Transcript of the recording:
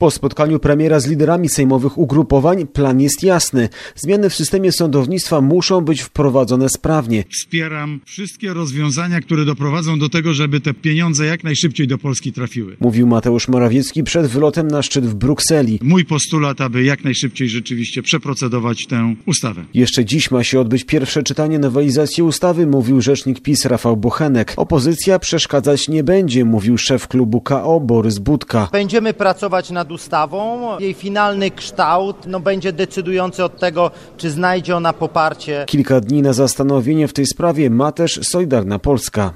Po spotkaniu premiera z liderami sejmowych ugrupowań plan jest jasny. Zmiany w systemie sądownictwa muszą być wprowadzone sprawnie. Wspieram wszystkie rozwiązania, które doprowadzą do tego, żeby te pieniądze jak najszybciej do Polski trafiły. Mówił Mateusz Morawiecki przed wylotem na szczyt w Brukseli. Mój postulat, aby jak najszybciej rzeczywiście przeprocedować tę ustawę. Jeszcze dziś ma się odbyć pierwsze czytanie nowelizacji ustawy, mówił rzecznik PiS Rafał Bochenek. Opozycja przeszkadzać nie będzie, mówił szef klubu KO Borys Budka. Będziemy pracować nad ustawą. Jej finalny kształt będzie decydujący od tego, czy znajdzie ona poparcie. Kilka dni na zastanowienie w tej sprawie ma też Solidarna Polska.